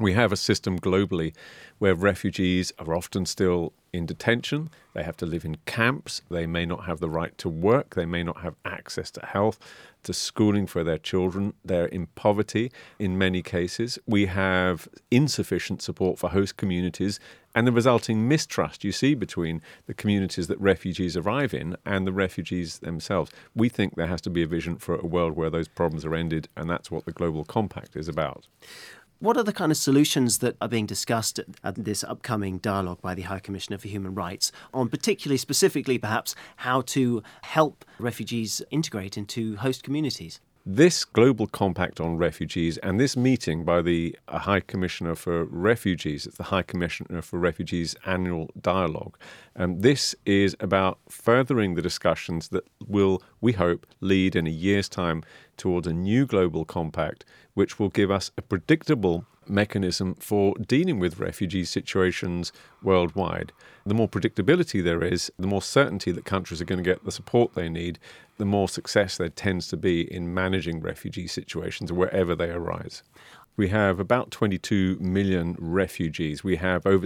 We have a system globally where refugees are often still in detention. They have to live in camps. They may not have the right to work. They may not have access to health, to schooling for their children. They're in poverty in many cases. We have insufficient support for host communities and the resulting mistrust you see between the communities that refugees arrive in and the refugees themselves. We think there has to be a vision for a world where those problems are ended, and that's what the Global Compact is about. What are the kind of solutions that are being discussed at this upcoming dialogue by the High Commissioner for Human Rights on particularly, specifically perhaps, how to help refugees integrate into host communities? This Global Compact on Refugees and this meeting by the High Commissioner for Refugees, it's the High Commissioner for Refugees Annual Dialogue, this is about furthering the discussions that will, we hope, lead in a year's time towards a new Global Compact, which will give us a predictable mechanism for dealing with refugee situations worldwide. The more predictability there is, the more certainty that countries are going to get the support they need, the more success there tends to be in managing refugee situations wherever they arise. We have about 22 million refugees. We have over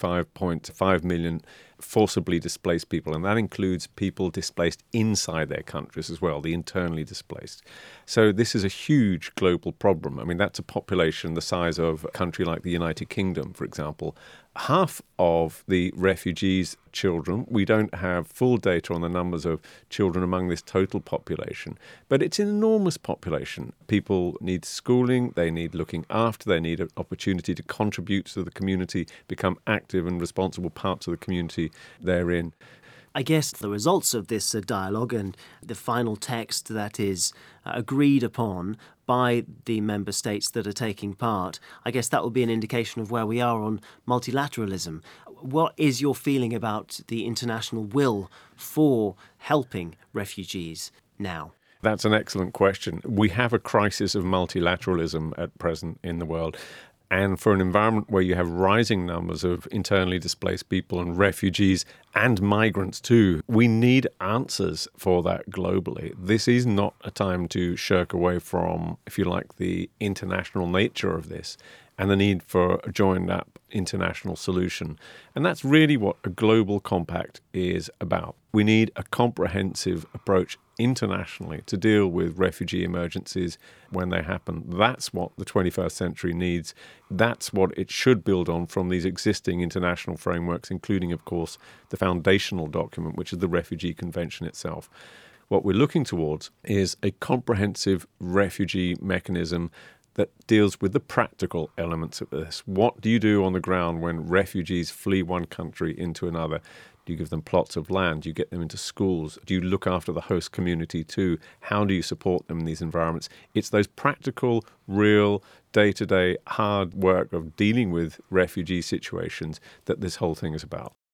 65.5 million forcibly displaced people, and that includes people displaced inside their countries as well, the internally displaced. So this is a huge global problem. I mean, that's a population the size of a country like the United Kingdom, for example. Half of the refugees' children, we don't have full data on the numbers of children among this total population, but it's an enormous population. People need schooling, they need looking after, they need an opportunity to contribute to the community, become active and responsible parts of the community they're in. I guess the results of this dialogue and the final text that is agreed upon by the member states that are taking part, I guess that will be an indication of where we are on multilateralism. What is your feeling about the international will for helping refugees now? That's an excellent question. We have a crisis of multilateralism at present in the world. And for an environment where you have rising numbers of internally displaced people and refugees and migrants too, we need answers for that globally. This is not a time to shirk away from, if you like, the international nature of this and the need for a joined-up international solution. And that's really what a global compact is about. We need a comprehensive approach internationally to deal with refugee emergencies when they happen. That's what the 21st century needs. That's what it should build on from these existing international frameworks, including, of course, the foundational document, which is the Refugee Convention itself. What we're looking towards is a comprehensive refugee mechanism that deals with the practical elements of this. What do you do on the ground when refugees flee one country into another? Do you give them plots of land? Do you get them into schools? Do you look after the host community too? How do you support them in these environments? It's those practical, real, day-to-day hard work of dealing with refugee situations that this whole thing is about.